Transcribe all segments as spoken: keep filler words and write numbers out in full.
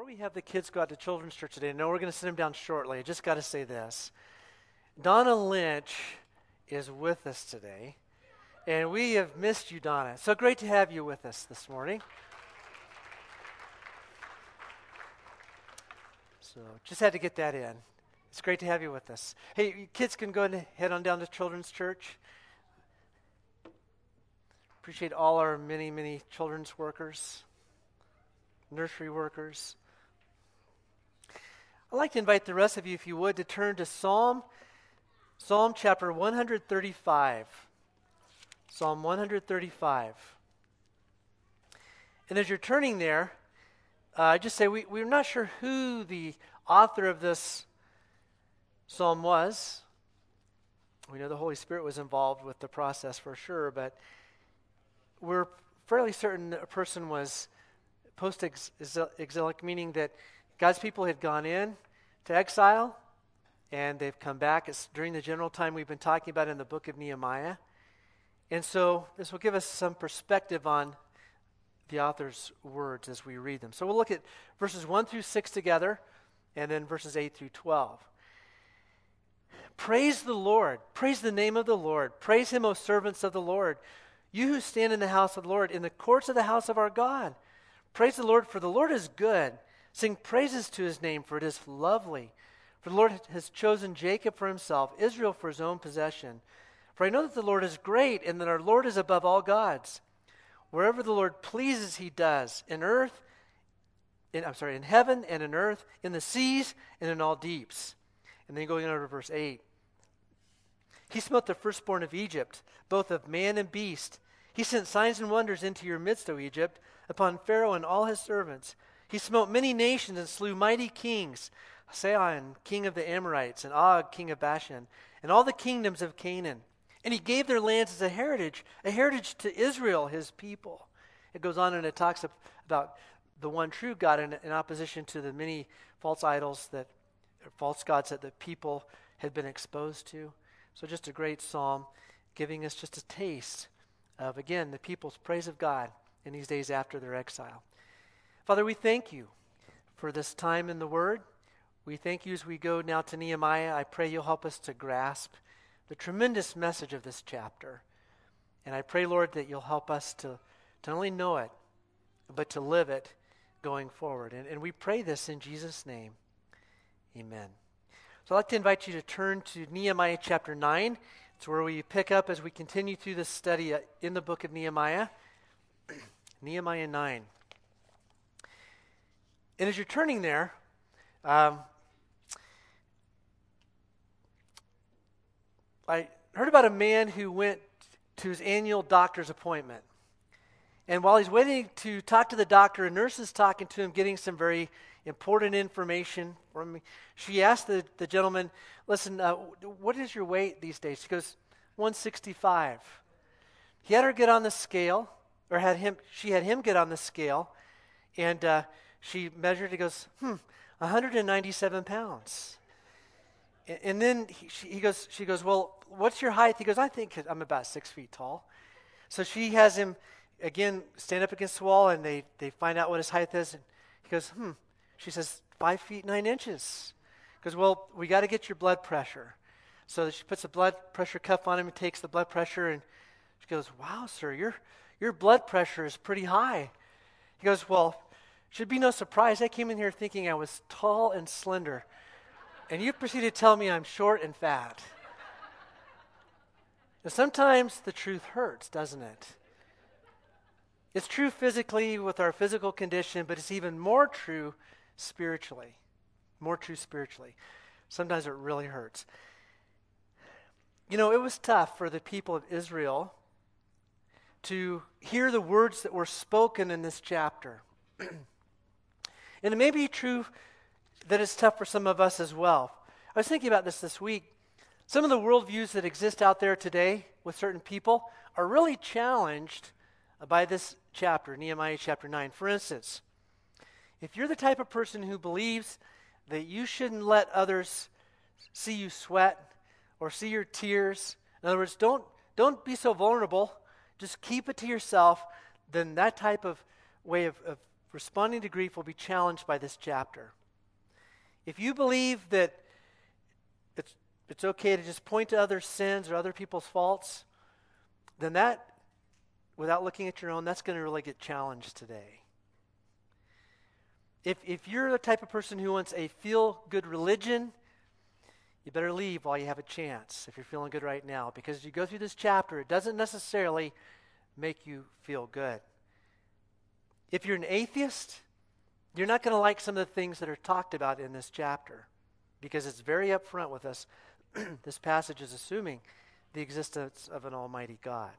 we have the kids go out to Children's Church today, I know we're going to sit them down shortly. I just got to say this. Donna Lynch is with us today, and we have missed you, Donna. So great to have you with us this morning. So just had to get that in. It's great to have you with us. Hey, you kids can go and head on down to Children's Church. Appreciate all our many, many children's workers, nursery workers. I'd like to invite the rest of you, if you would, to turn to Psalm, Psalm chapter one thirty-five. Psalm one thirty-five. And as you're turning there, uh, I just say we, we're not sure who the author of this psalm was. We know the Holy Spirit was involved with the process for sure, but we're fairly certain a person was post-exilic, meaning that God's people had gone in to exile, and they've come back. It's during the general time we've been talking about in the book of Nehemiah. And so this will give us some perspective on the author's words as we read them. So we'll look at verses one through six together, and then verses eight through twelve. Praise the Lord. Praise the name of the Lord. Praise him, O servants of the Lord. You who stand in the house of the Lord, in the courts of the house of our God. Praise the Lord, for the Lord is good. Sing praises to his name, for it is lovely. For the Lord has chosen Jacob for himself, Israel for his own possession. For I know that the Lord is great, and that our Lord is above all gods. Wherever the Lord pleases, he does. In earth, in, I'm sorry, in heaven and in earth, in the seas and in all deeps. And then going over to verse eight. He smote the firstborn of Egypt, both of man and beast. He sent signs and wonders into your midst, O Egypt, upon Pharaoh and all his servants. He smote many nations and slew mighty kings, Sihon, king of the Amorites, and Og, king of Bashan, and all the kingdoms of Canaan. And he gave their lands as a heritage, a heritage to Israel, his people. It goes on and it talks about the one true God in, in opposition to the many false idols that, false gods that the people had been exposed to. So just a great psalm giving us just a taste of, again, the people's praise of God in these days after their exile. Father, we thank you for this time in the Word. We thank you as we go now to Nehemiah. I pray you'll help us to grasp the tremendous message of this chapter. And I pray, Lord, that you'll help us to, to not only know it, but to live it going forward. And, and we pray this in Jesus' name. Amen. So I'd like to invite you to turn to Nehemiah chapter nine. It's where we pick up as we continue through this study in the book of Nehemiah. Nehemiah nine. And as you're turning there, um, I heard about a man who went to his annual doctor's appointment. And while he's waiting to talk to the doctor, a nurse is talking to him, getting some very important information from me. She asked the, the gentleman, listen, uh, what is your weight these days? He goes, one sixty-five. He had her get on the scale, or had him. she had him get on the scale, and uh, she measured, he goes, hmm, one hundred ninety-seven pounds. And, and then he, she, he goes, she goes, well, what's your height? He goes, I think I'm about six feet tall. So she has him, again, stand up against the wall, and they, they find out what his height is. And he goes, hmm. She says, five feet, nine inches. He goes, well, we got to get your blood pressure. So she puts a blood pressure cuff on him and takes the blood pressure, and she goes, wow, sir, your your blood pressure is pretty high. He goes, well, should be no surprise. I came in here thinking I was tall and slender, and you proceeded to tell me I'm short and fat. Now, sometimes the truth hurts, doesn't it? It's true physically with our physical condition, but it's even more true spiritually. More true spiritually. Sometimes it really hurts. You know, it was tough for the people of Israel to hear the words that were spoken in this chapter. And it may be true that it's tough for some of us as well. I was thinking about this this week. Some of the worldviews that exist out there today with certain people are really challenged by this chapter, Nehemiah chapter nine. For instance, if you're the type of person who believes that you shouldn't let others see you sweat or see your tears, in other words, don't don't be so vulnerable, just keep it to yourself, then that type of way of, of responding to grief will be challenged by this chapter. If you believe that it's, it's okay to just point to other sins or other people's faults, then that, without looking at your own, that's going to really get challenged today. If, if you're the type of person who wants a feel-good religion, you better leave while you have a chance if you're feeling good right now, because as you go through this chapter, it doesn't necessarily make you feel good. If you're an atheist, you're not going to like some of the things that are talked about in this chapter, because it's very upfront with us. This passage is assuming the existence of an almighty God.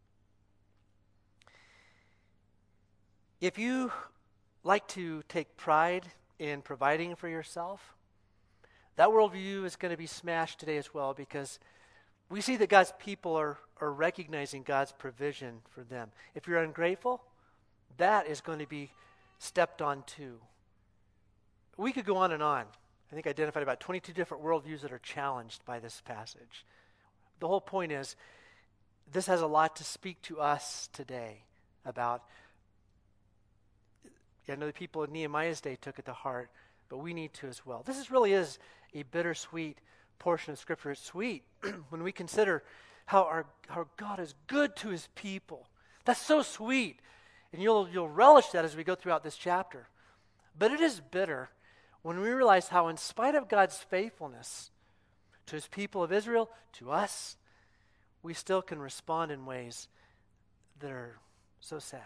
If you like to take pride in providing for yourself, that worldview is going to be smashed today as well, because we see that God's people are, are recognizing God's provision for them. If you're ungrateful, that is going to be stepped on too. We could go on and on. I think I identified about twenty-two different worldviews that are challenged by this passage. The whole point is, this has a lot to speak to us today about. I know the people in Nehemiah's day took it to heart, but we need to as well. This is really is a bittersweet portion of Scripture. It's sweet when we consider how our how God is good to his people. That's so sweet. And you'll you'll relish that as we go throughout this chapter. But it is bitter when we realize how, in spite of God's faithfulness to his people of Israel, to us, we still can respond in ways that are so sad.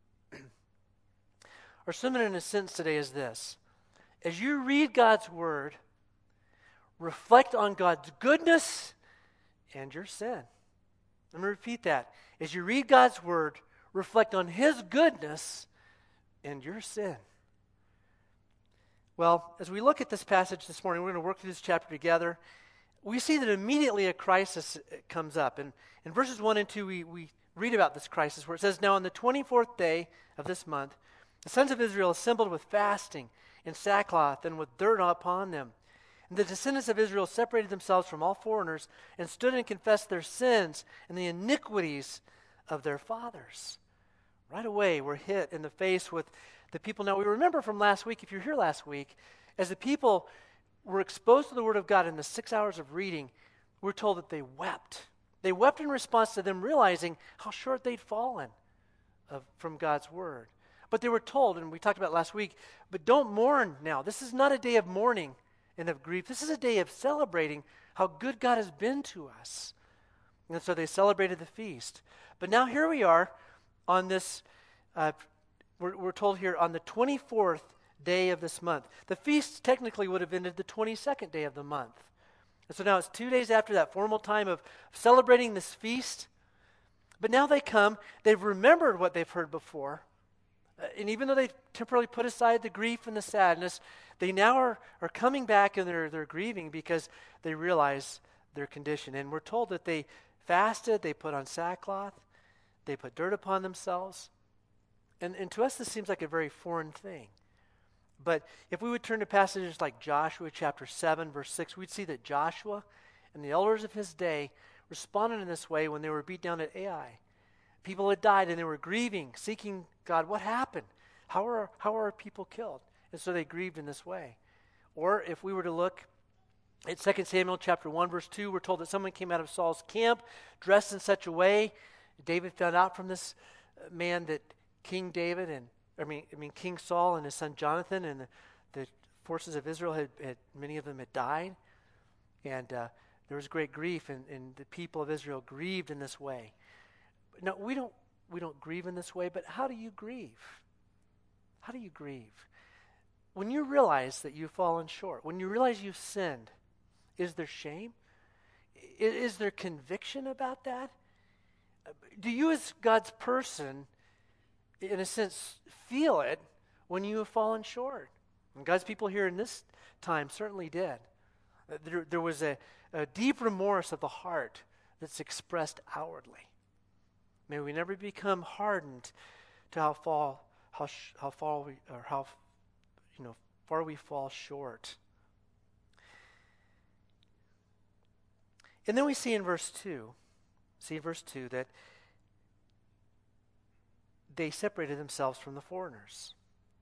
Our sermon, in a sense, today is this. As you read God's word, reflect on God's goodness and your sin. Let me repeat that. As you read God's word, reflect on his goodness and your sin. Well, as we look at this passage this morning, we're going to work through this chapter together. We see that immediately a crisis comes up. And in verses one and two, we, we read about this crisis where it says, "Now on the twenty-fourth day of this month, the sons of Israel assembled with fasting and sackcloth and with dirt upon them. And the descendants of Israel separated themselves from all foreigners and stood and confessed their sins and the iniquities of their fathers." Right away, we're hit in the face with the people. Now, we remember from last week, if you're here last week, as the people were exposed to the Word of God in the six hours of reading, we're told that they wept. They wept in response to them realizing how short they'd fallen of, from God's Word. But they were told, and we talked about last week, but don't mourn now. This is not a day of mourning and of grief. This is a day of celebrating how good God has been to us. And so they celebrated the feast. But now here we are on this, uh, we're, we're told here, on the twenty-fourth day of this month. The feast technically would have ended the twenty-second day of the month. And so now it's two days after that formal time of celebrating this feast. But now they come, they've remembered what they've heard before. Uh, and even though they've temporarily put aside the grief and the sadness, they now are, are coming back and they're, they're grieving because they realize their condition. And we're told that they fasted, they put on sackcloth, they put dirt upon themselves. And, and to us, this seems like a very foreign thing. But if we would turn to passages like Joshua chapter seven, verse six, we'd see that Joshua and the elders of his day responded in this way when they were beat down at Ai. People had died and they were grieving, seeking God. What happened? How are, how are our people killed? And so they grieved in this way. Or if we were to look at Second Samuel chapter one, verse two, we're told that someone came out of Saul's camp dressed in such a way. David found out from this man that King David and I mean, I mean King Saul and his son Jonathan and the, the forces of Israel had, had many of them had died, and uh, there was great grief, and, and the people of Israel grieved in this way. No, we don't we don't grieve in this way, but how do you grieve? How do you grieve? When you realize that you've fallen short, when you realize you've sinned, is there shame? Is, is there conviction about that? Do you, as God's person, in a sense, feel it when you have fallen short? And God's people here in this time certainly did. There, there was a, a deep remorse of the heart that's expressed outwardly. May we never become hardened to how fall, how sh- how far we or how you know far we fall short. And then we see in verse two, see in verse two that they separated themselves from the foreigners.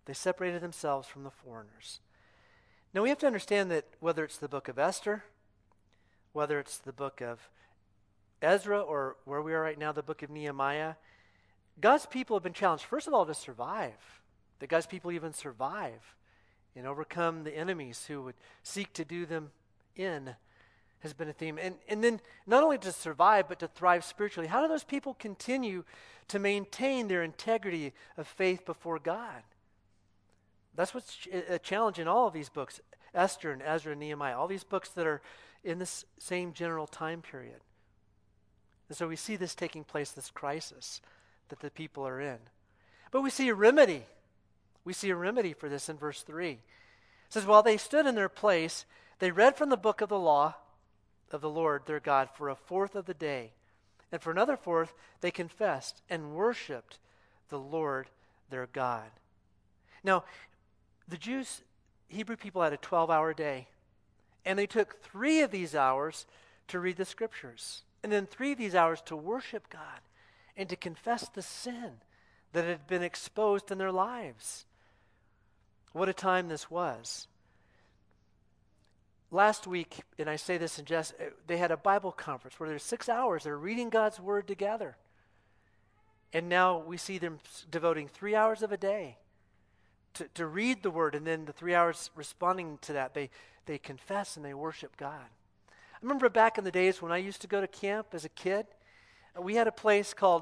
They separated themselves from the foreigners. Now we have to understand that whether it's the book of Esther, whether it's the book of Ezra, or where we are right now, the book of Nehemiah, God's people have been challenged, first of all, to survive. That God's people even survive and overcome the enemies who would seek to do them in has been a theme. And, and then not only to survive, but to thrive spiritually. How do those people continue to maintain their integrity of faith before God? That's what's a challenge in all of these books, Esther and Ezra and Nehemiah, all these books that are in this same general time period. And so we see this taking place, this crisis that the people are in. But we see a remedy. We see a remedy for this in verse three. It says, while they stood in their place, they read from the book of the law of the Lord their God for a fourth of the day. And for another fourth, they confessed and worshiped the Lord their God. Now, the Jews, Hebrew people had a twelve-hour day. And they took three of these hours to read the scriptures. And then three of these hours to worship God and to confess the sin that had been exposed in their lives. What a time this was. Last week, and I say this in jest, they had a Bible conference where there's six hours. They're reading God's word together. And now we see them devoting three hours of a day to, to read the word, and then the three hours responding to that, they, they confess and they worship God. I remember back in the days when I used to go to camp as a kid, we had a place called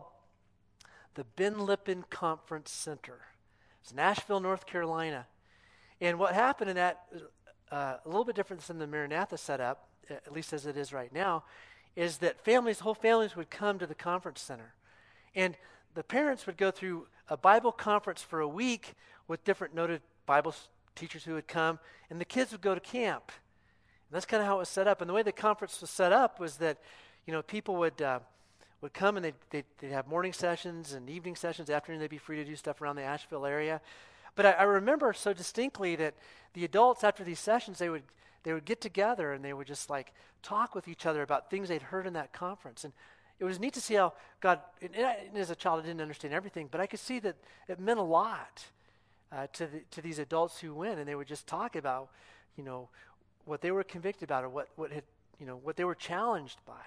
the Ben Lippen Conference Center. It's Nashville, North Carolina. And what happened in that, uh, a little bit different than the Maranatha setup, at least as it is right now, is that families, whole families would come to the conference center. And the parents would go through a Bible conference for a week with different noted Bible teachers who would come, and the kids would go to camp. And that's kind of how it was set up. And the way the conference was set up was that, you know, people would uh, would come and they'd, they'd, they'd have morning sessions and evening sessions. Afternoon, they'd be free to do stuff around the Asheville area. But I, I remember so distinctly that the adults, after these sessions, they would they would get together and they would just like talk with each other about things they'd heard in that conference. And it was neat to see how God, and, and as a child, I didn't understand everything, but I could see that it meant a lot uh, to the, to these adults who went, and they would just talk about, you know, what they were convicted about, or what what had, you know, what they were challenged by.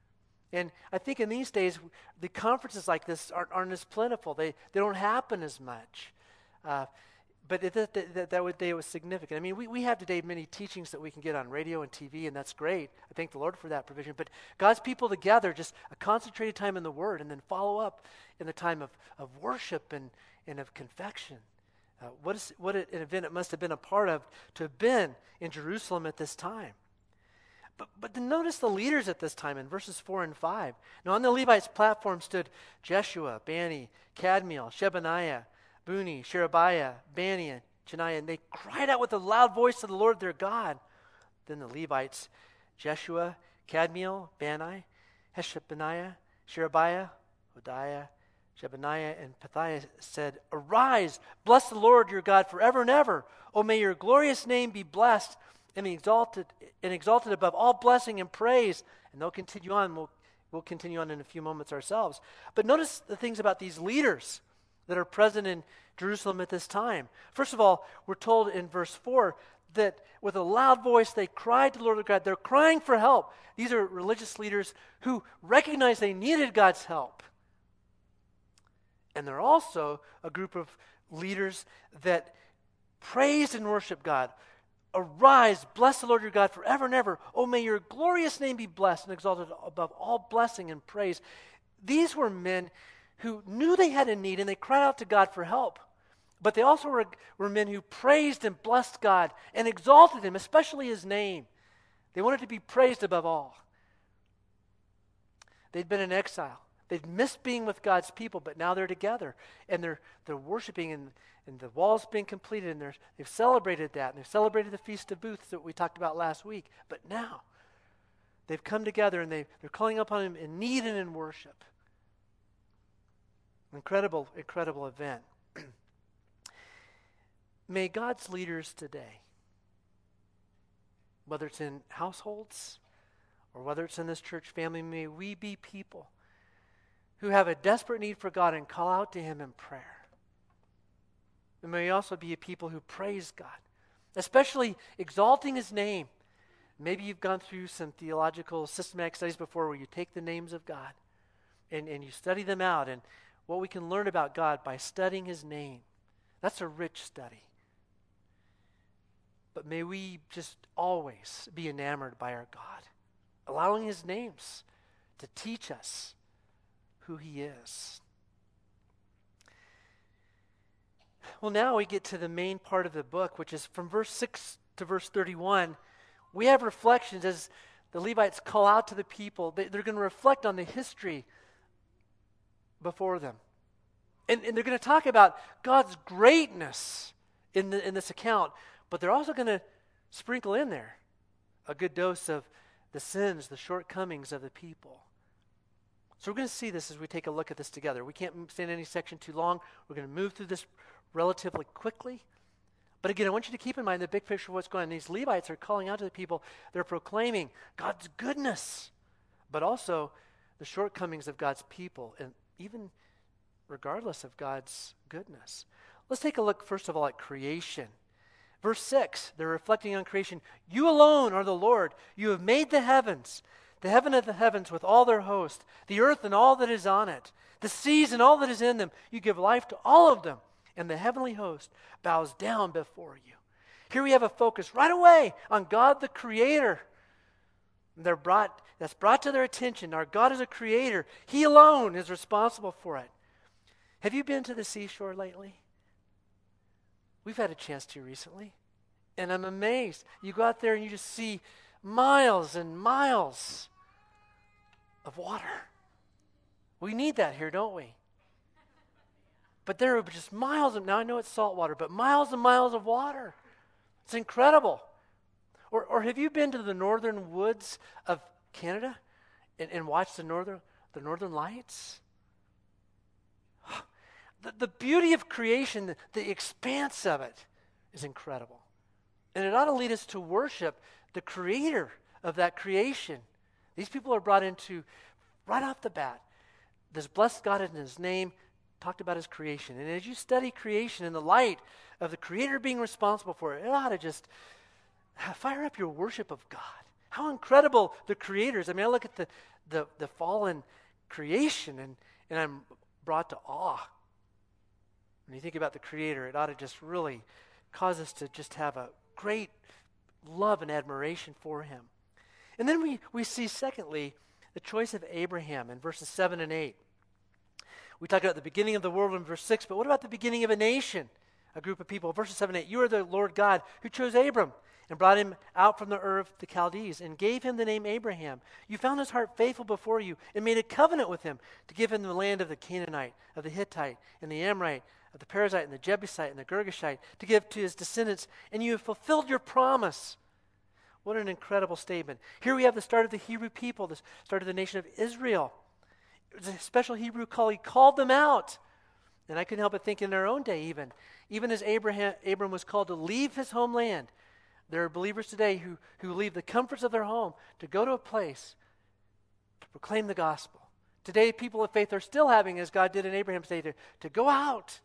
And I think in these days, the conferences like this aren't, aren't as plentiful. They they don't happen as much. Uh, but it, that, that, that would, day was significant. I mean, we, we have today many teachings that we can get on radio and T V, and that's great. I thank the Lord for that provision. But God's people together, just a concentrated time in the Word, and then follow up in the time of, of worship and, and of confession. Uh, what is what an event it must have been a part of to have been in Jerusalem at this time. But but to notice the leaders at this time in verses four and five. Now on the Levites' platform stood Jeshua, Bani, Kadmiel, Shebaniah, Buni, Sherebiah, Bani, and Chaniah, and they cried out with a loud voice to the Lord their God. Then the Levites, Jeshua, Kadmiel, Bani, Heshebaniah, Sherebiah, Hodiah, Shebaniah, and Pethiah said, "Arise, bless the Lord your God forever and ever. O may your glorious name be blessed and exalted and exalted above all blessing and praise." And they'll continue on. We'll, we'll continue on in a few moments ourselves. But notice the things about these leaders that are present in Jerusalem at this time. First of all, we're told in verse four that with a loud voice they cried to the Lord their God. They're crying for help. These are religious leaders who recognized they needed God's help. And they're also a group of leaders that praised and worshiped God. Arise, bless the Lord your God forever and ever. Oh, may your glorious name be blessed and exalted above all blessing and praise. These were men who knew they had a need and they cried out to God for help. But they also were, were men who praised and blessed God and exalted him, especially his name. They wanted to be praised above all. They'd been in exile. They'd missed being with God's people, but now they're together, and they're they're worshiping, and, and the wall's being completed, and they're, they've celebrated that, and they've celebrated the Feast of Booths that we talked about last week. But now they've come together, and they, they're calling upon him in need and in worship. Incredible, incredible event. May God's leaders today, whether it's in households or whether it's in this church family, may we be people who have a desperate need for God and call out to him in prayer. And may we also be a people who praise God, especially exalting his name. Maybe you've gone through some theological systematic studies before where you take the names of God and, and you study them out and what we can learn about God by studying his name. That's a rich study. But may we just always be enamored by our God, allowing his names to teach us who he is. Well, now we get to the main part of the book, which is from verse six to verse thirty-one. We have reflections as the Levites call out to the people. They, they're going to reflect on the history before them. And, and they're going to talk about God's greatness in, the, in this account. But they're also going to sprinkle in there a good dose of the sins, the shortcomings of the people. So we're going to see this as we take a look at this together. We can't stay in any section too long. We're going to move through this relatively quickly. But again, I want you to keep in mind the big picture of what's going on. These Levites are calling out to the people. They're proclaiming God's goodness, but also the shortcomings of God's people, and even regardless of God's goodness. Let's take a look, first of all, at creation. Verse six, they're reflecting on creation. You alone are the Lord. You have made the heavens, the heaven of the heavens with all their host, the earth and all that is on it, the seas and all that is in them. You give life to all of them, and the heavenly host bows down before you. Here we have a focus right away on God the Creator. They're brought, that's brought to their attention. Our God is a creator. He alone is responsible for it. Have you been to the seashore lately? We've had a chance to recently, and I'm amazed. You go out there and you just see miles and miles of water. We need that here, don't we? But there are just miles of, now I know it's salt water, but miles and miles of water. It's incredible. Or, or have you been to the northern woods of Canada and, and watched the northern, the northern lights? The, the beauty of creation, the, the expanse of it is incredible. And it ought to lead us to worship the creator of that creation. These people are brought into, right off the bat, this blessed God in his name, talked about his creation. And as you study creation in the light of the creator being responsible for it, it ought to just fire up your worship of God. How incredible the creator is. I mean, I look at the, the, the fallen creation and, and I'm brought to awe. When you think about the creator, it ought to just really cause us to just have a great love and admiration for him. And then we, we see, secondly, the choice of Abraham in verses seven and eight. We talked about the beginning of the world in verse six, but what about the beginning of a nation, a group of people? Verses seven and eight, you are the Lord God who chose Abram and brought him out from the Ur of the Chaldees and gave him the name Abraham. You found his heart faithful before you and made a covenant with him to give him the land of the Canaanite, of the Hittite, and the Amorite, of the Perizzite, and the Jebusite, and the Girgashite, to give to his descendants, and you have fulfilled your promise. What an incredible statement. Here we have the start of the Hebrew people, the start of the nation of Israel. It was a special Hebrew call. He called them out. And I couldn't help but think in our own day even, even as Abraham, Abram was called to leave his homeland, there are believers today who, who leave the comforts of their home to go to a place to proclaim the gospel. Today, people of faith are still having, as God did in Abraham's day, to, to go out.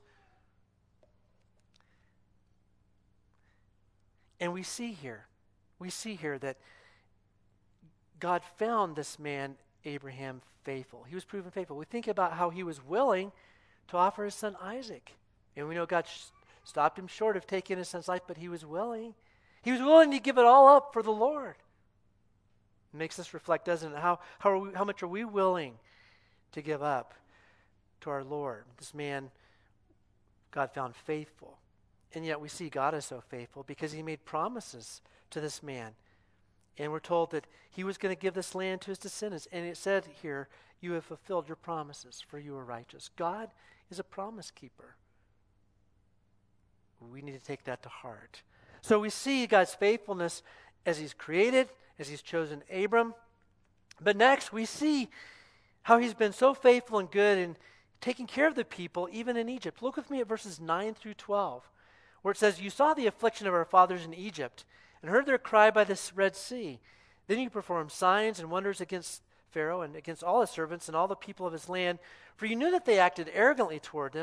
And we see here, we see here that God found this man, Abraham, faithful. He was proven faithful. We think about how he was willing to offer his son Isaac. And we know God sh- stopped him short of taking his son's life, but he was willing. He was willing to give it all up for the Lord. It makes us reflect, doesn't it? How, how, are we, how much are we willing to give up to our Lord? This man, God found faithful. And yet we see God is so faithful because he made promises to this man. And we're told that he was going to give this land to his descendants. And it said here, you have fulfilled your promises, for you are righteous. God is a promise keeper. We need to take that to heart. So we see God's faithfulness as he's created, as he's chosen Abram. But next we see how he's been so faithful and good in taking care of the people, even in Egypt. Look with me at verses nine through twelve, where it says, you saw the affliction of our fathers in Egypt and heard their cry by the Red Sea. Then you performed signs and wonders against Pharaoh and against all his servants and all the people of his land, for you knew that they acted arrogantly toward them,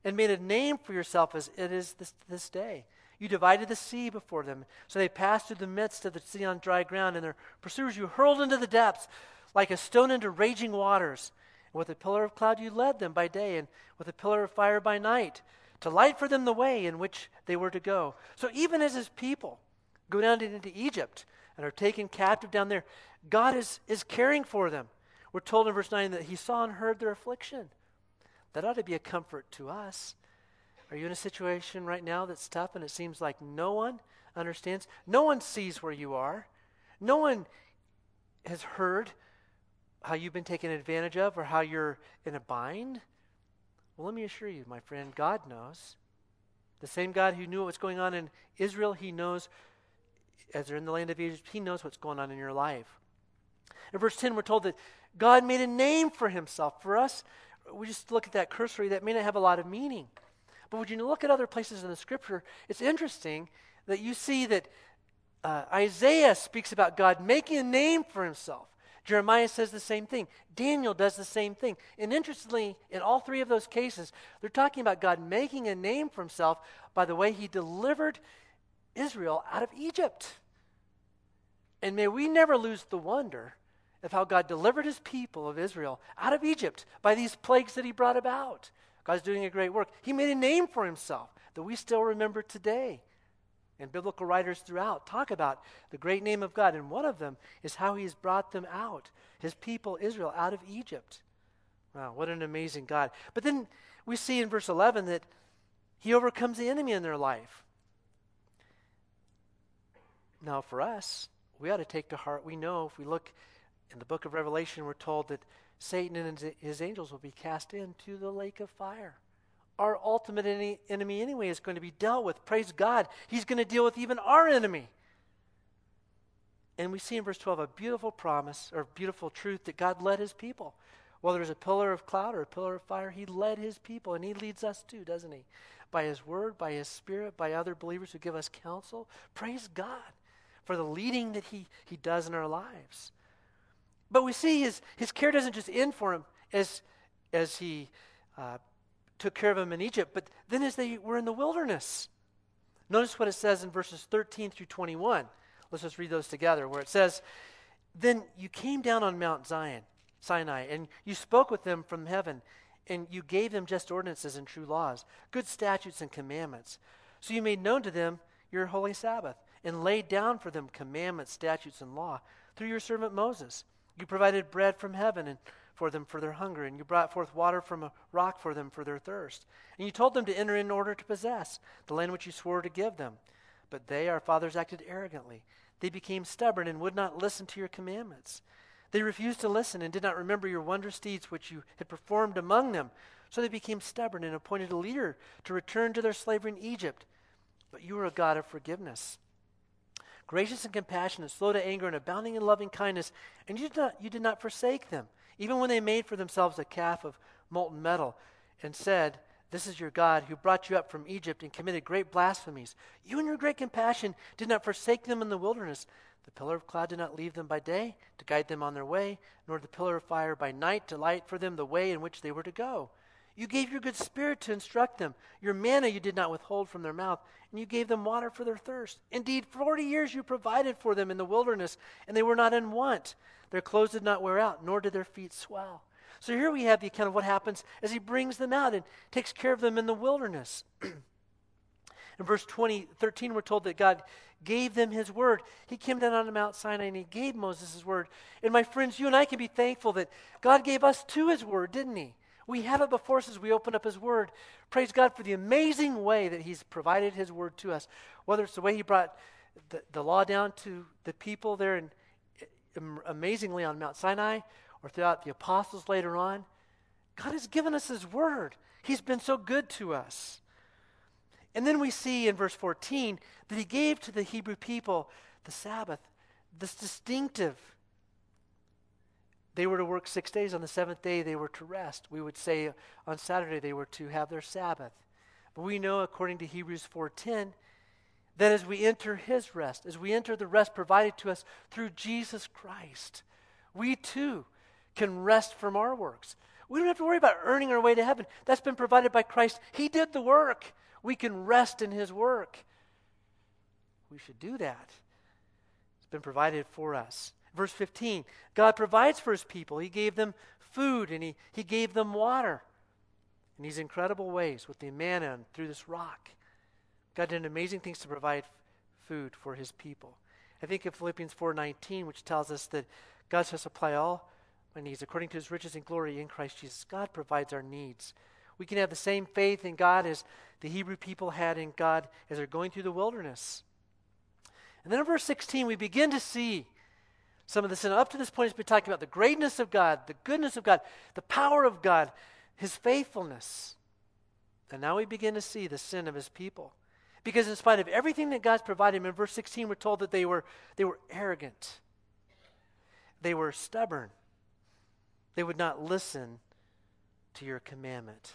and made a name for yourself as it is this, this day. You divided the sea before them, so they passed through the midst of the sea on dry ground, and their pursuers you hurled into the depths like a stone into raging waters. And with a pillar of cloud you led them by day, and with a pillar of fire by night, to light for them the way in which they were to go. So even as his people go down into Egypt and are taken captive down there, God is, is caring for them. We're told in verse nine that he saw and heard their affliction. That ought to be a comfort to us. Are you in a situation right now that's tough and it seems like no one understands? No one sees where you are. No one has heard how you've been taken advantage of or how you're in a bind? Well, let me assure you, my friend, God knows. The same God who knew what was going on in Israel, he knows, as they're in the land of Egypt, he knows what's going on in your life. In verse ten, we're told that God made a name for himself. For us, we just look at that cursory, that may not have a lot of meaning. But when you look at other places in the Scripture, it's interesting that you see that uh, Isaiah speaks about God making a name for himself. Jeremiah says the same thing. Daniel does the same thing. And interestingly, in all three of those cases, they're talking about God making a name for himself by the way he delivered Israel out of Egypt. And may we never lose the wonder of how God delivered his people of Israel out of Egypt by these plagues that he brought about. God's doing a great work. He made a name for himself that we still remember today. And biblical writers throughout talk about the great name of God. And one of them is how he has brought them out, his people Israel, out of Egypt. Wow, what an amazing God. But then we see in verse eleven that he overcomes the enemy in their life. Now for us, we ought to take to heart, we know if we look in the book of Revelation, we're told that Satan and his angels will be cast into the lake of fire. Our ultimate any, enemy anyway is going to be dealt with. Praise God. He's going to deal with even our enemy. And we see in verse twelve a beautiful promise or beautiful truth that God led his people. Whether there's a pillar of cloud or a pillar of fire, he led his people, and he leads us too, doesn't he? By his word, by his spirit, by other believers who give us counsel. Praise God for the leading that he, he does in our lives. But we see his, his care doesn't just end for him as, as he uh, took care of him in Egypt, but then as they were in the wilderness. Notice what it says in verses thirteen through twenty-one. Let's just read those together, where it says, "Then you came down on Mount Zion, Sinai, and you spoke with them from heaven, and you gave them just ordinances and true laws, good statutes and commandments. So you made known to them your holy Sabbath, and laid down for them commandments, statutes, and law through your servant Moses. You provided bread from heaven and for them for their hunger, and you brought forth water from a rock for them for their thirst. And you told them to enter in order to possess the land which you swore to give them. But they, our fathers, acted arrogantly. They became stubborn and would not listen to your commandments. They refused to listen and did not remember your wondrous deeds which you had performed among them. So they became stubborn and appointed a leader to return to their slavery in Egypt. But you are a God of forgiveness, gracious and compassionate, slow to anger and abounding in loving kindness, and you did not, you did not forsake them, even when they made for themselves a calf of molten metal and said, 'This is your God who brought you up from Egypt,' and committed great blasphemies. You in your great compassion did not forsake them in the wilderness. The pillar of cloud did not leave them by day to guide them on their way, nor the pillar of fire by night to light for them the way in which they were to go. You gave your good spirit to instruct them. Your manna you did not withhold from their mouth, and you gave them water for their thirst. Indeed, forty years you provided for them in the wilderness, and they were not in want. Their clothes did not wear out, nor did their feet swell." So here we have the account of what happens as he brings them out and takes care of them in the wilderness. In verse twenty, thirteen, we're told that God gave them his word. He came down on Mount Sinai and he gave Moses his word. And my friends, you and I can be thankful that God gave us too his word, didn't he? We have it before us as we open up his word. Praise God for the amazing way that he's provided his word to us. Whether it's the way he brought the, the law down to the people there and amazingly on Mount Sinai, or throughout the apostles later on, God has given us his word. He's been so good to us. And then we see in verse fourteen that he gave to the Hebrew people the Sabbath, this distinctive. They were to work six days. On the seventh day, they were to rest. We would say on Saturday they were to have their Sabbath. But we know, according to Hebrews four ten, that as we enter his rest, as we enter the rest provided to us through Jesus Christ, we too can rest from our works. We don't have to worry about earning our way to heaven. That's been provided by Christ. He did the work. We can rest in his work. We should do that. It's been provided for us. Verse fifteen, God provides for his people. He gave them food and he, he gave them water in these incredible ways with the manna and through this rock. God did amazing things to provide food for his people. I think of Philippians four nineteen, which tells us that God shall supply all our needs according to his riches and glory in Christ Jesus. God provides our needs. We can have the same faith in God as the Hebrew people had in God as they're going through the wilderness. And then in verse sixteen, we begin to see some of the sin. Up to this point, it's been talking about the greatness of God, the goodness of God, the power of God, his faithfulness. And now we begin to see the sin of his people. Because in spite of everything that God's provided him, in verse sixteen, we're told that they were, they were arrogant. They were stubborn. They would not listen to your commandment.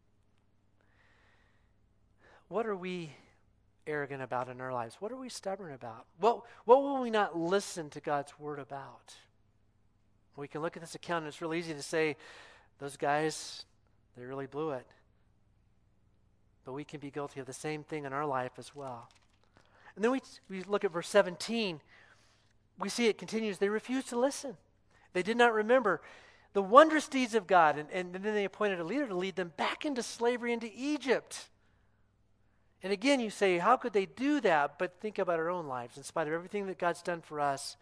What are we arrogant about in our lives? What are we stubborn about? What, what will we not listen to God's word about? We can look at this account and it's real easy to say, those guys, they really blew it. But we can be guilty of the same thing in our life as well. And then we, we look at verse seventeen. We see it continues. They refused to listen. They did not remember the wondrous deeds of God. And, and then they appointed a leader to lead them back into slavery into Egypt. And again, you say, how could they do that? But think about our own lives. In spite of everything that God's done for us,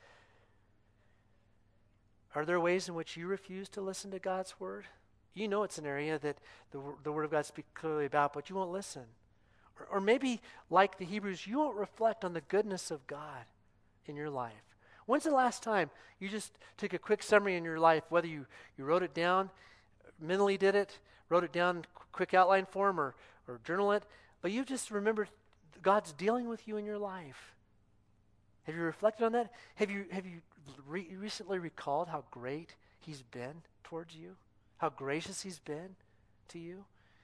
are there ways in which you refuse to listen to God's word? You know it's an area that the, the word of God speaks clearly about, but you won't listen. Or, or maybe, like the Hebrews, you won't reflect on the goodness of God in your life. When's the last time you just took a quick summary in your life, whether you, you wrote it down, mentally did it, wrote it down in quick outline form, or, or journal it, but you just remembered God's dealing with you in your life? Have you reflected on that? Have you, have you re- recently recalled how great he's been towards you? How gracious he's been to you?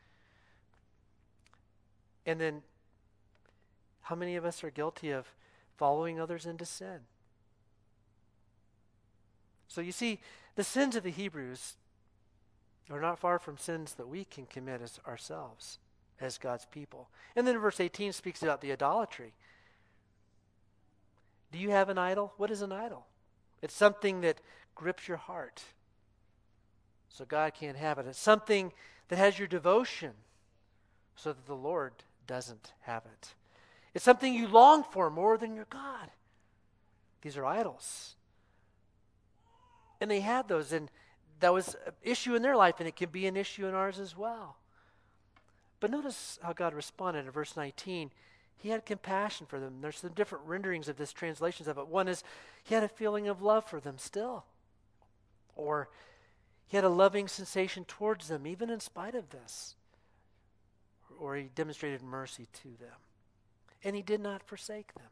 And then, how many of us are guilty of following others into sin? So you see, the sins of the Hebrews are not far from sins that we can commit as ourselves, as God's people. And then verse eighteen speaks about the idolatry. Do you have an idol? What is an idol? It's something that grips your heart. So God can't have it. It's something that has your devotion so that the Lord doesn't have it. It's something you long for more than your God. These are idols. And they had those, and that was an issue in their life, and it can be an issue in ours as well. But notice how God responded in verse nineteen. He had compassion for them. There's some different renderings of this, translations of it. One is he had a feeling of love for them still. Or he had a loving sensation towards them, even in spite of this. Or he demonstrated mercy to them. And he did not forsake them.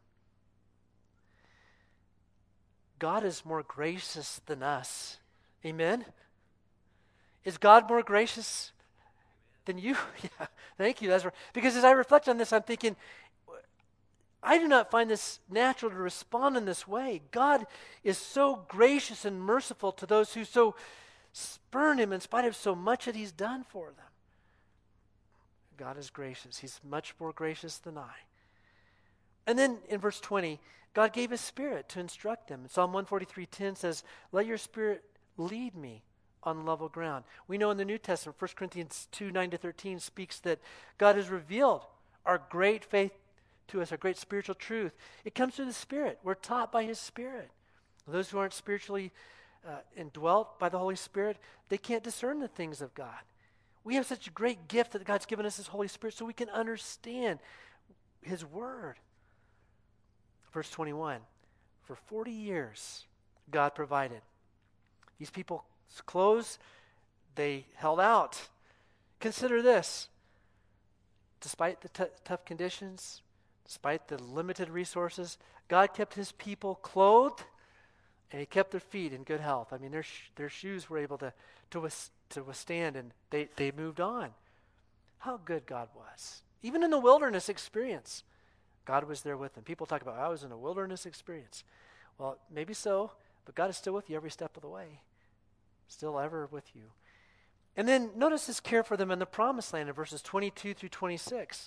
God is more gracious than us. Amen? Is God more gracious than you? Yeah, thank you. That's right. Because as I reflect on this, I'm thinking, I do not find this natural to respond in this way. God is so gracious and merciful to those who so spurn him in spite of so much that he's done for them. God is gracious. He's much more gracious than I. And then in verse twenty, God gave his spirit to instruct them. Psalm one forty-three ten says, let your spirit lead me on level ground. We know in the New Testament, First Corinthians two, nine to thirteen speaks that God has revealed our great faith to us, our great spiritual truth. It comes through the Spirit. We're taught by his Spirit. Those who aren't spiritually uh, indwelt by the Holy Spirit, they can't discern the things of God. We have such a great gift that God's given us his Holy Spirit so we can understand his word. Verse twenty-one, for forty years, God provided. These people's clothes, they held out. Consider this. Despite the t- tough conditions, despite the limited resources, God kept his people clothed, and he kept their feet in good health. I mean, their sh- their shoes were able to to, wis- to withstand, and they, they moved on. How good God was. Even in the wilderness experience, God was there with them. People talk about, I was in a wilderness experience. Well, maybe so, but God is still with you every step of the way. Still ever with you. And then notice his care for them in the promised land in verses twenty-two through twenty-six.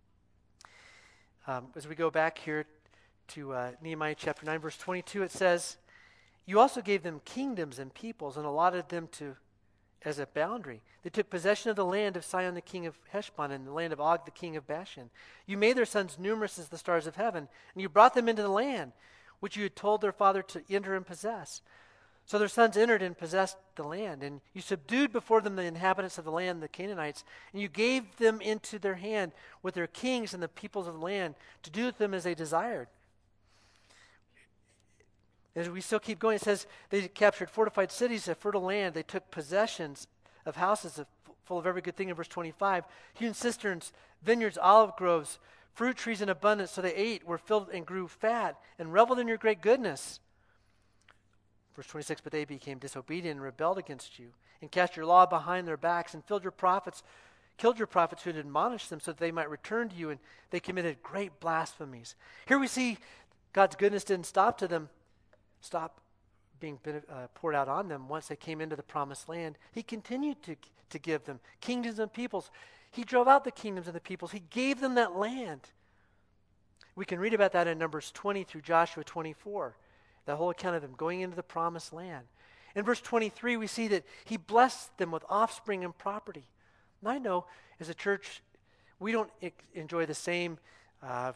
Um, as we go back here to uh, Nehemiah chapter nine, verse twenty-two, it says, "You also gave them kingdoms and peoples and allotted them to as a boundary. They took possession of the land of Sihon the king of Heshbon and the land of Og the king of Bashan. You made their sons numerous as the stars of heaven, and you brought them into the land which you had told their father to enter and possess. So their sons entered and possessed the land, and you subdued before them the inhabitants of the land, the Canaanites, and you gave them into their hand with their kings and the peoples of the land to do with them as they desired." As we still keep going, it says they captured fortified cities, a fertile land. They took possessions of houses of, full of every good thing in verse twenty-five, hewn cisterns, vineyards, olive groves, fruit trees in abundance. So they ate, were filled, and grew fat, and reveled in your great goodness. Verse twenty-six, "But they became disobedient and rebelled against you, and cast your law behind their backs, and filled your prophets, killed your prophets who had admonished them, so that they might return to you, and they committed great blasphemies." Here we see God's goodness didn't stop to them, stop being uh, poured out on them once they came into the promised land. He continued to, to give them kingdoms and peoples. He drove out the kingdoms and the peoples. He gave them that land. We can read about that in Numbers twenty through Joshua twenty-four, the whole account of them going into the promised land. In verse twenty-three, we see that he blessed them with offspring and property. And I know, as a church, we don't I- enjoy the same uh,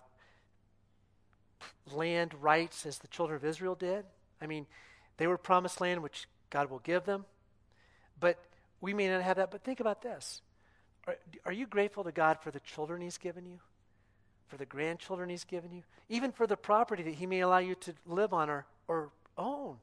land rights as the children of Israel did. I mean, they were promised land, which God will give them. But we may not have that. But think about this. Are, are you grateful to God for the children he's given you? For the grandchildren he's given you? Even for the property that he may allow you to live on or, or own?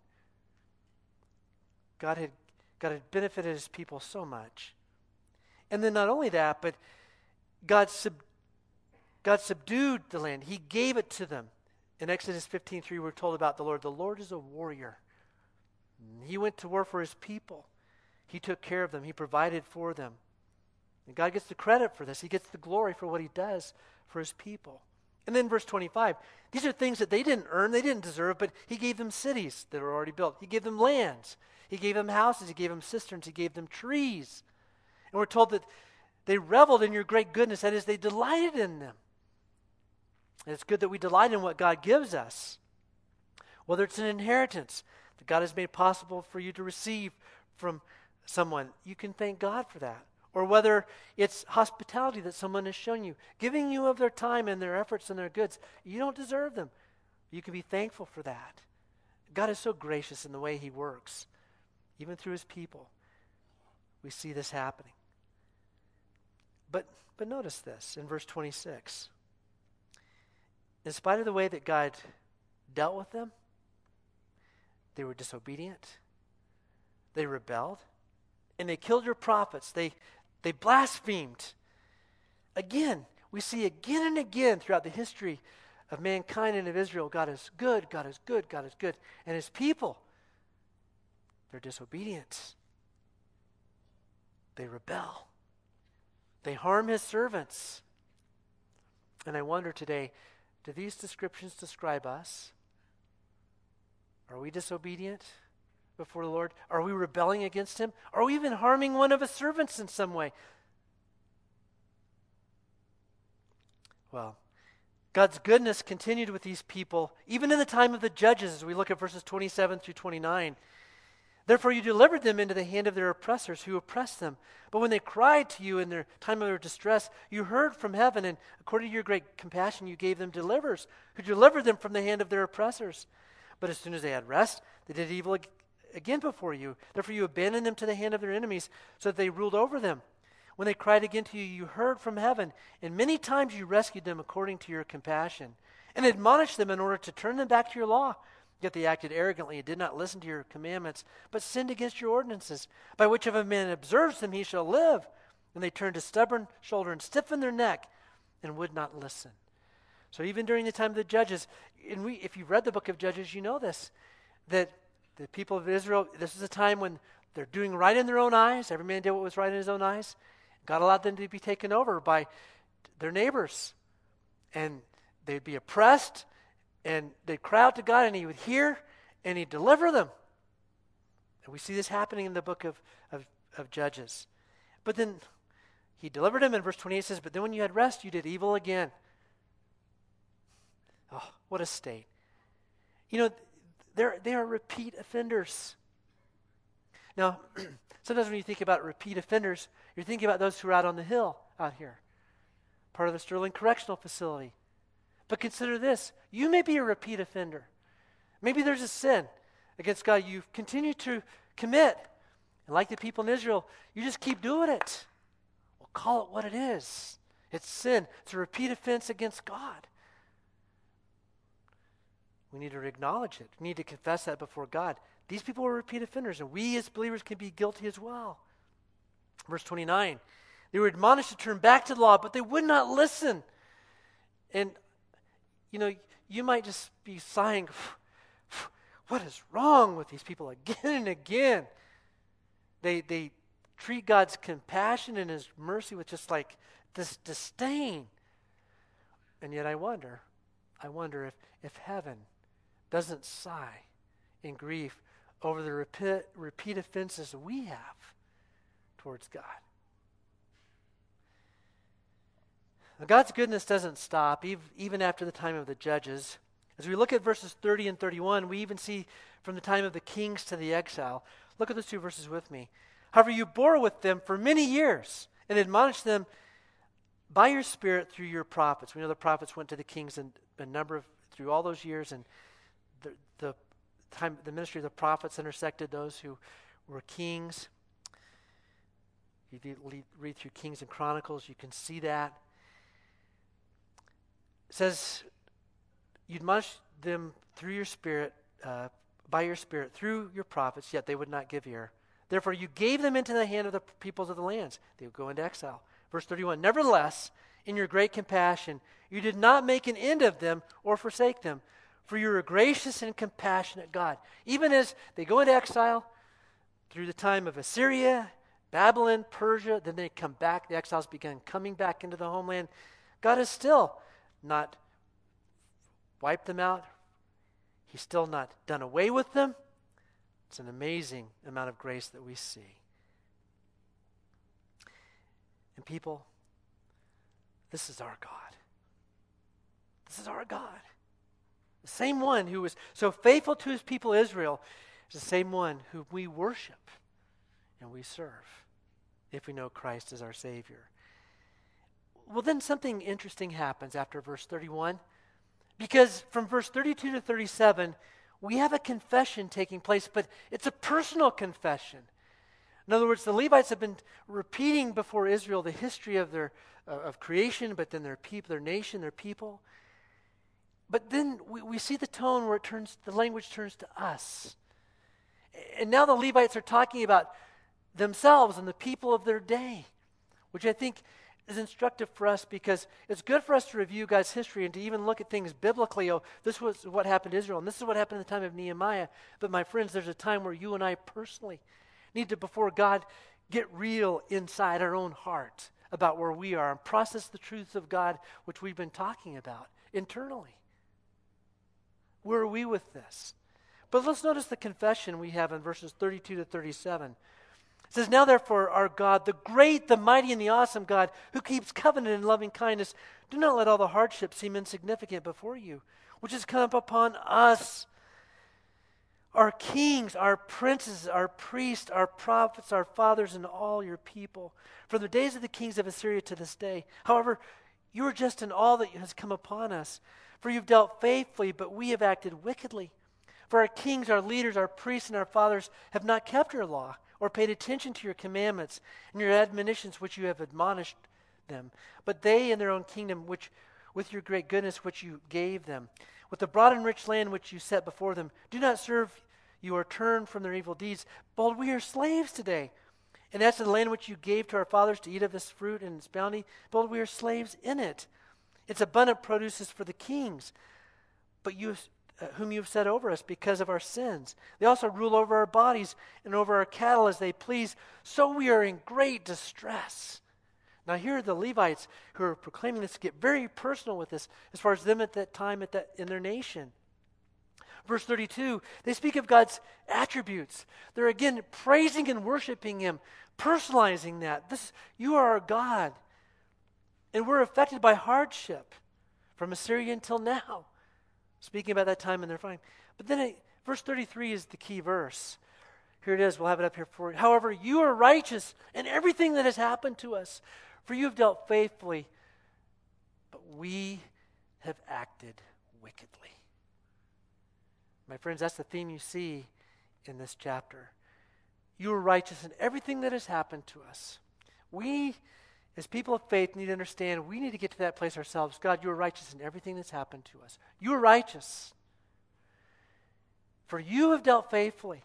God had, God had benefited his people so much. And then not only that, but God, sub, God subdued the land. He gave it to them. In Exodus fifteen three, we're told about the Lord. The Lord is a warrior. He went to war for his people. He took care of them. He provided for them. And God gets the credit for this. He gets the glory for what he does for his people. And then verse twenty-five, these are things that they didn't earn, they didn't deserve, but he gave them cities that were already built. He gave them lands. He gave them houses. He gave them cisterns. He gave them trees. And we're told that they reveled in your great goodness. That is, they delighted in them. And it's good that we delight in what God gives us. Whether it's an inheritance that God has made possible for you to receive from someone, you can thank God for that. Or whether it's hospitality that someone has shown you, giving you of their time and their efforts and their goods. You don't deserve them. You can be thankful for that. God is so gracious in the way he works, even through his people. We see this happening. But, but notice this in verse twenty-six. In spite of the way that God dealt with them, they were disobedient. They rebelled. And they killed your prophets. They, they blasphemed. Again, we see again and again throughout the history of mankind and of Israel, God is good, God is good, God is good. And his people, they're disobedient. They rebel. They harm his servants. And I wonder today, do these descriptions describe us? Are we disobedient before the Lord? Are we rebelling against him? Are we even harming one of his servants in some way? Well, God's goodness continued with these people, even in the time of the judges, as we look at verses twenty-seven through twenty-nine. Therefore you delivered them into the hand of their oppressors who oppressed them. But when they cried to you in their time of their distress, you heard from heaven, and according to your great compassion you gave them deliverers, who delivered them from the hand of their oppressors. But as soon as they had rest, they did evil ag- again before you. Therefore you abandoned them to the hand of their enemies, so that they ruled over them. When they cried again to you, you heard from heaven, and many times you rescued them according to your compassion, and admonished them in order to turn them back to your law. Yet they acted arrogantly and did not listen to your commandments, but sinned against your ordinances, by which if a man observes them, he shall live. And they turned a stubborn shoulder and stiffened their neck and would not listen. So even during the time of the judges, and we, if you've read the book of Judges, you know this, that the people of Israel, this is a time when they're doing right in their own eyes. Every man did what was right in his own eyes. God allowed them to be taken over by their neighbors. And they'd be oppressed. And they'd cry out to God, and he would hear, and he'd deliver them. And we see this happening in the book of, of, of Judges. But then he delivered him, and verse twenty-eight says, but then when you had rest, you did evil again. Oh, what a state. You know, they're, they are repeat offenders. Now, sometimes when you think about repeat offenders, you're thinking about those who are out on the hill out here, part of the Sterling Correctional Facility. But consider this, you may be a repeat offender. Maybe there's a sin against God you continue to commit. And like the people in Israel, you just keep doing it. Well, call it what it is. It's sin. It's a repeat offense against God. We need to acknowledge it. We need to confess that before God. These people were repeat offenders, and we as believers can be guilty as well. Verse twenty-nine, they were admonished to turn back to the law, but they would not listen. And, you know, you might just be sighing, what is wrong with these people again and again? They they treat God's compassion and his mercy with just like this disdain. And yet I wonder, I wonder if, if heaven doesn't sigh in grief over the repeat, repeat offenses that we have towards God. Now, God's goodness doesn't stop ev- even after the time of the judges. As we look at verses thirty and thirty-one, we even see from the time of the kings to the exile. Look at those two verses with me. However, you bore with them for many years and admonished them by your Spirit through your prophets. We know the prophets went to the kings in a number of, through all those years, and the, the time, the ministry of the prophets intersected those who were kings. You read through Kings and Chronicles, you can see that. It says, you admonish them through your Spirit, uh, by your Spirit, through your prophets, yet they would not give ear. Therefore, you gave them into the hand of the peoples of the lands. They would go into exile. Verse thirty-one, nevertheless, in your great compassion, you did not make an end of them or forsake them, for you are a gracious and compassionate God. Even as they go into exile through the time of Assyria, Babylon, Persia, then they come back, the exiles began coming back into the homeland. God has still not wiped them out. He's still not done away with them. It's an amazing amount of grace that we see. And people, this is our God. This is our God. The same one who was so faithful to his people Israel is the same one who we worship and we serve if we know Christ as our Savior. Well, then something interesting happens after verse thirty-one. Because from verse thirty-two to thirty-seven, we have a confession taking place, but it's a personal confession. In other words, the Levites have been repeating before Israel the history of their uh, of creation, but then their people, their nation, their people. But then we, we see the tone where it turns, the language turns to us. And now the Levites are talking about themselves and the people of their day, which I think is instructive for us because it's good for us to review God's history and to even look at things biblically. Oh, this was what happened to Israel, and this is what happened in the time of Nehemiah. But my friends, there's a time where you and I personally need to, before God, get real inside our own heart about where we are and process the truths of God, which we've been talking about internally. Where are we with this? But let's notice the confession we have in verses thirty-two to thirty-seven. It says, now therefore, our God, the great, the mighty, and the awesome God, who keeps covenant and loving kindness, do not let all the hardships seem insignificant before you, which has come upon us, our kings, our princes, our priests, our prophets, our fathers, and all your people, from the days of the kings of Assyria to this day. However, you are just in all that has come upon us, for you've dealt faithfully, but we have acted wickedly. For our kings, our leaders, our priests, and our fathers have not kept your law, or paid attention to your commandments and your admonitions which you have admonished them. But they in their own kingdom, which with your great goodness which you gave them, with the broad and rich land which you set before them, do not serve you or turn from their evil deeds. Behold, we are slaves today. And as to the land which you gave to our fathers to eat of this fruit and its bounty, behold, we are slaves in it. Its abundant produce is for the kings, but you Uh, whom you have set over us because of our sins. They also rule over our bodies and over our cattle as they please. So we are in great distress. Now here are the Levites who are proclaiming this, get very personal with this as far as them at that time at that in their nation. Verse thirty-two, they speak of God's attributes. They're again praising and worshiping him, personalizing that. This, you are our God. And we're affected by hardship from Assyria until now. Speaking about that time in their time. But then it, verse thirty-three is the key verse. Here it is. We'll have it up here for you. However, you are righteous in everything that has happened to us, for you have dealt faithfully, but we have acted wickedly. My friends, that's the theme you see in this chapter. You are righteous in everything that has happened to us. We, as people of faith, need to understand we need to get to that place ourselves. God, you are righteous in everything that's happened to us. You are righteous. For you have dealt faithfully.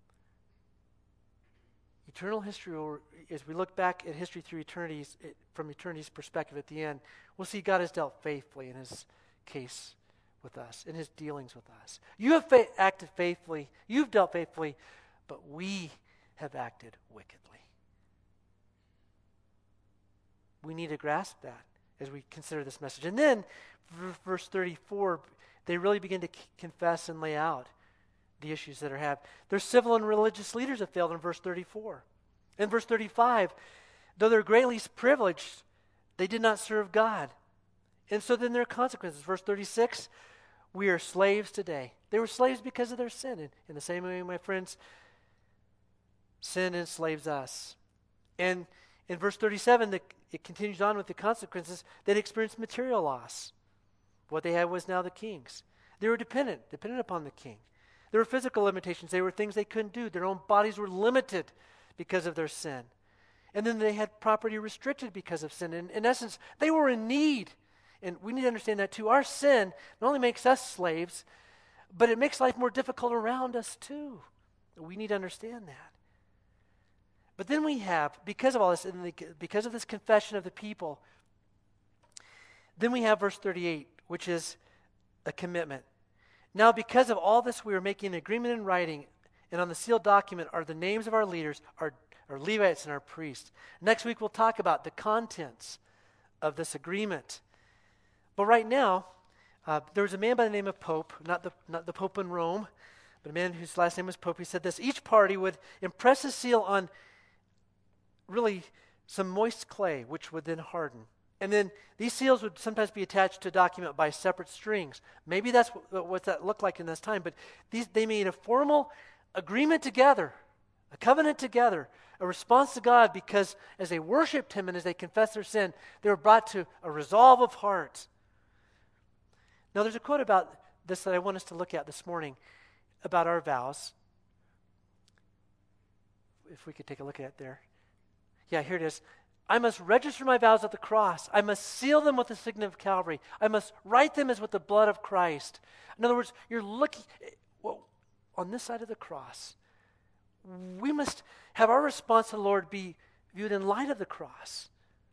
Eternal history, will, as we look back at history through eternity's, from eternity's perspective at the end, we'll see God has dealt faithfully in his case with us, in his dealings with us. You have fa- acted faithfully, you've dealt faithfully, but we have acted wickedly. We need to grasp that as we consider this message. And then, verse thirty-four, they really begin to c- confess and lay out the issues that are have. Their civil and religious leaders have failed in verse thirty-four. In verse thirty-five, though they're greatly privileged, they did not serve God. And so then there are consequences. Verse thirty-six, we are slaves today. They were slaves because of their sin. And in the same way, my friends, sin enslaves us. And in verse thirty-seven, the, it continues on with the consequences. They experienced material loss. What they had was now the king's. They were dependent, dependent upon the king. There were physical limitations. They were things they couldn't do. Their own bodies were limited because of their sin. And then they had property restricted because of sin. In, in essence, they were in need. And we need to understand that too. Our sin not only makes us slaves, but it makes life more difficult around us too. We need to understand that. But then we have, because of all this, and the, because of this confession of the people, then we have verse thirty-eight, which is a commitment. Now, because of all this, we are making an agreement in writing, and on the sealed document are the names of our leaders, our, our Levites, and our priests. Next week, we'll talk about the contents of this agreement. But right now, uh, there was a man by the name of Pope, not the, not the Pope in Rome, but a man whose last name was Pope. He said this: each party would impress a seal on really some moist clay, which would then harden. And then these seals would sometimes be attached to a document by separate strings. Maybe that's what, what that looked like in this time, but these, they made a formal agreement together, a covenant together, a response to God, because as they worshiped him and as they confessed their sin, they were brought to a resolve of heart. Now there's a quote about this that I want us to look at this morning about our vows. If we could take a look at it there. Yeah, here it is. I must register my vows at the cross. I must seal them with the signet of Calvary. I must write them as with the blood of Christ. In other words, you're looking well, on this side of the cross. We must have our response to the Lord be viewed in light of the cross.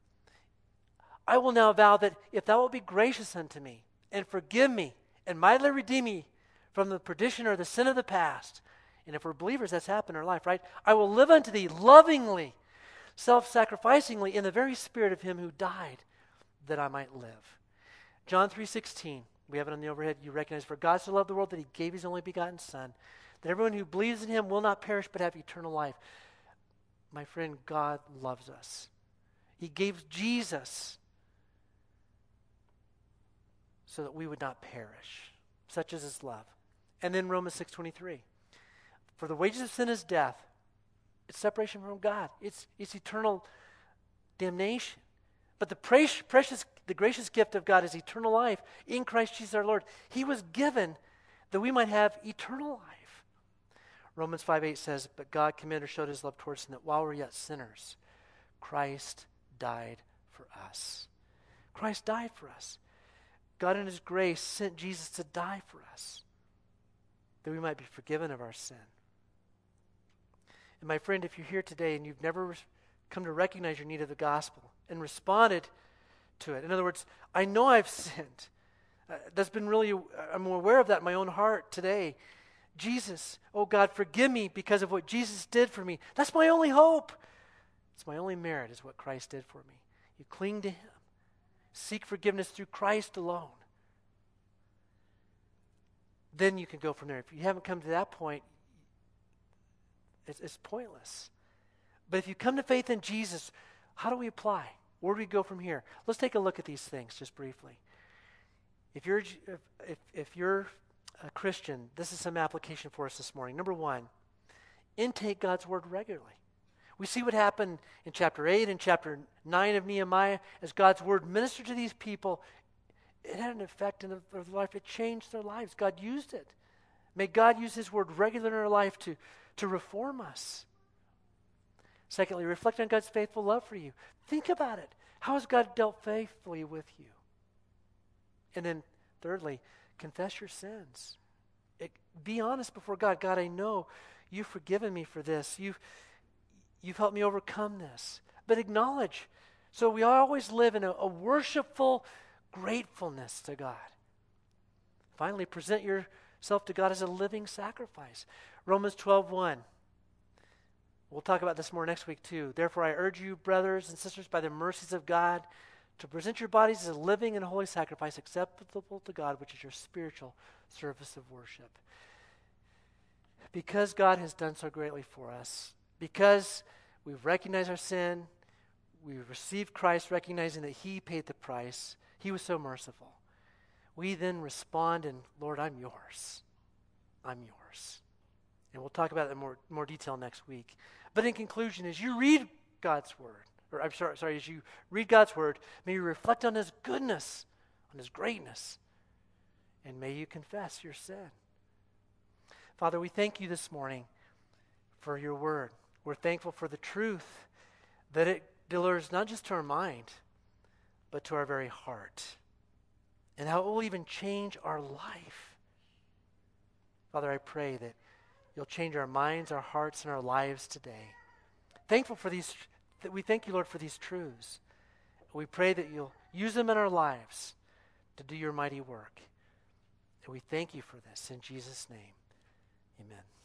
I will now vow that if thou wilt be gracious unto me and forgive me and mightily redeem me from the perdition or the sin of the past, and if we're believers, that's happened in our life, right? I will live unto thee lovingly, self-sacrificingly, in the very spirit of him who died, that I might live. John three sixteen, we have it on the overhead. You recognize, for God so loved the world that he gave his only begotten Son, that everyone who believes in him will not perish but have eternal life. My friend, God loves us. He gave Jesus so that we would not perish. Such is his love. And then Romans six twenty-three, for the wages of sin is death. It's separation from God. It's, it's eternal damnation. But the precious, precious, the gracious gift of God is eternal life in Christ Jesus our Lord. He was given that we might have eternal life. Romans five eight says, but God commended or showed his love towards us, that while we were yet sinners, Christ died for us. Christ died for us. God in his grace sent Jesus to die for us, that we might be forgiven of our sin. And my friend, if you're here today and you've never res- come to recognize your need of the gospel and responded to it, in other words, I know I've sinned. Uh, that's been really, I'm aware of that in my own heart today. Jesus, oh God, forgive me because of what Jesus did for me. That's my only hope. It's my only merit is what Christ did for me. You cling to him. Seek forgiveness through Christ alone. then you can go from there. If you haven't come to that point, it's, it's pointless. But if you come to faith in Jesus, how do we apply? Where do we go from here? Let's take a look at these things just briefly. If you're if, if, if you're a Christian, this is some application for us this morning. Number one, intake God's word regularly. We see what happened in chapter eight and chapter nine of Nehemiah as God's word ministered to these people. It had an effect in their life. It changed their lives. God used it. May God use his word regularly in our life to, to reform us. Secondly, reflect on God's faithful love for you. Think about it. How has God dealt faithfully with you? And then thirdly, confess your sins. It, be honest before God. God, I know you've forgiven me for this. You've, you've helped me overcome this. But acknowledge. So we always live in a, a worshipful gratefulness to God. Finally, present yourself to God as a living sacrifice. Romans twelve one. We'll talk about this more next week too. Therefore, I urge you, brothers and sisters, by the mercies of God, to present your bodies as a living and holy sacrifice acceptable to God, which is your spiritual service of worship. Because God has done so greatly for us, because we've recognized our sin, we've received Christ recognizing that he paid the price, he was so merciful. We then respond in, Lord, I'm yours. I'm yours. And we'll talk about that in more, more detail next week. But in conclusion, as you read God's word, or I'm sorry, sorry, as you read God's word, may you reflect on his goodness, on his greatness, and may you confess your sin. Father, we thank you this morning for your word. We're thankful for the truth that it delivers not just to our mind, but to our very heart, and how it will even change our life. Father, I pray that you'll change our minds, our hearts, and our lives today. Thankful for these, that we thank you, Lord, for these truths. We pray that you'll use them in our lives to do your mighty work. And we thank you for this in Jesus' name. Amen.